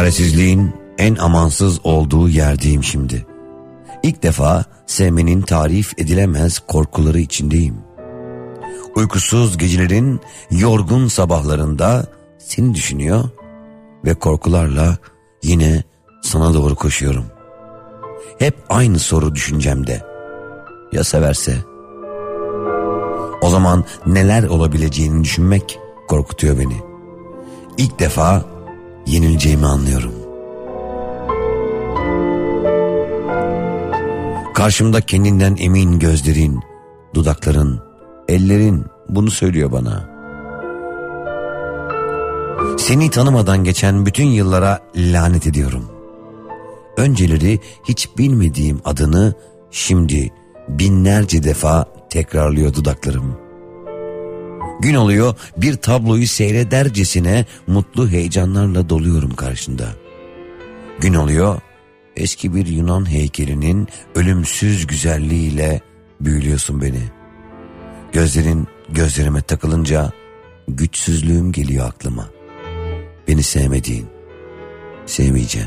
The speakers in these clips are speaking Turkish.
Çaresizliğin en amansız olduğu yerdeyim şimdi. İlk defa sevmenin tarif edilemez korkuları içindeyim. Uykusuz gecelerin yorgun sabahlarında seni düşünüyor ve korkularla yine sana doğru koşuyorum. Hep aynı soru düşüncemde. Ya severse? O zaman neler olabileceğini düşünmek korkutuyor beni. İlk defa yenileceğimi anlıyorum. Karşımda kendinden emin gözlerin, dudakların, ellerin bunu söylüyor bana. Seni tanımadan geçen bütün yıllara lanet ediyorum. Önceleri hiç bilmediğim adını şimdi binlerce defa tekrarlıyor dudaklarım. Gün oluyor bir tabloyu seyredercesine mutlu heyecanlarla doluyorum karşında. Gün oluyor eski bir Yunan heykelinin ölümsüz güzelliğiyle büyülüyorsun beni. Gözlerin gözlerime takılınca güçsüzlüğüm geliyor aklıma. Beni sevmediğin, sevmeyeceğin.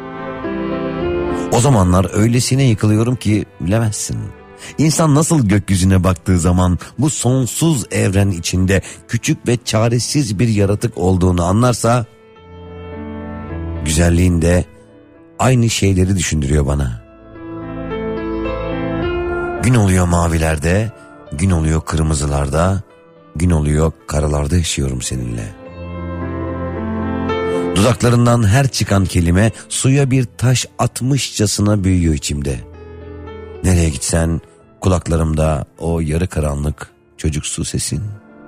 O zamanlar öylesine yıkılıyorum ki bilemezsin. İnsan nasıl gökyüzüne baktığı zaman bu sonsuz evren içinde küçük ve çaresiz bir yaratık olduğunu anlarsa, güzelliğin de aynı şeyleri düşündürüyor bana. Gün oluyor mavilerde, gün oluyor kırmızılarda, gün oluyor karalarda yaşıyorum seninle. Dudaklarından her çıkan kelime suya bir taş atmışçasına büyüyor içimde. Nereye gitsen kulaklarımda o yarı karanlık çocuksu sesin.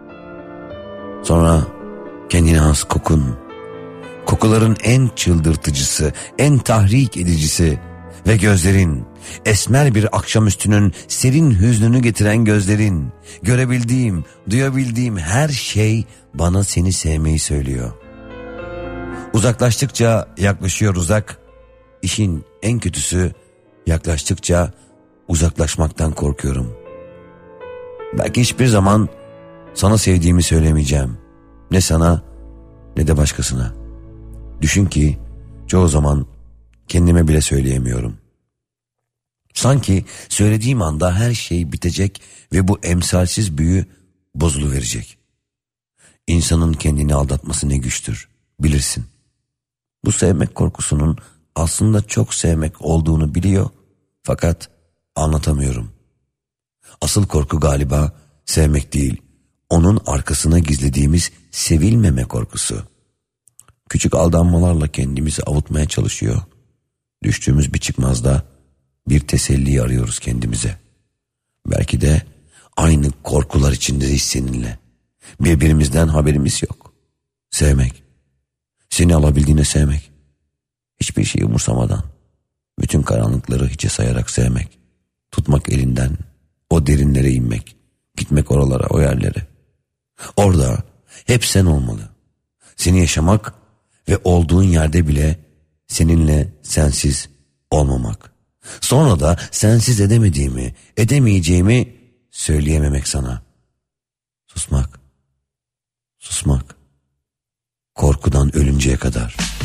Sonra kendine has kokun. Kokuların en çıldırtıcısı, en tahrik edicisi ve gözlerin, esmer bir akşamüstünün serin hüznünü getiren gözlerin, görebildiğim, duyabildiğim her şey bana seni sevmeyi söylüyor. Uzaklaştıkça yaklaşıyor uzak, işin en kötüsü yaklaştıkça uzaklaşmaktan korkuyorum. Belki hiçbir zaman sana sevdiğimi söylemeyeceğim. Ne sana ne de başkasına. Düşün ki çoğu zaman kendime bile söyleyemiyorum. Sanki söylediğim anda her şey bitecek ve bu emsalsiz büyü bozuluverecek. İnsanın kendini aldatması ne güçtür, bilirsin. Bu sevmek korkusunun aslında çok sevmek olduğunu biliyor fakat anlatamıyorum. Asıl korku galiba sevmek değil, onun arkasına gizlediğimiz sevilmeme korkusu. Küçük aldanmalarla kendimizi avutmaya çalışıyor. Düştüğümüz bir çıkmazda bir teselli arıyoruz kendimize. Belki de aynı korkular içindeyiz seninle. Birbirimizden haberimiz yok. Sevmek. Seni alabildiğine sevmek. Hiçbir şeyi umursamadan. Bütün karanlıkları hiçe sayarak sevmek. Tutmak elinden. O derinlere inmek. Gitmek oralara, o yerlere. Orada hep sen olmalı. Seni yaşamak ve olduğun yerde bile seninle sensiz olmamak. Sonra da sensiz edemediğimi, edemeyeceğimi söyleyememek sana. Susmak. Susmak. Korkudan ölünceye kadar.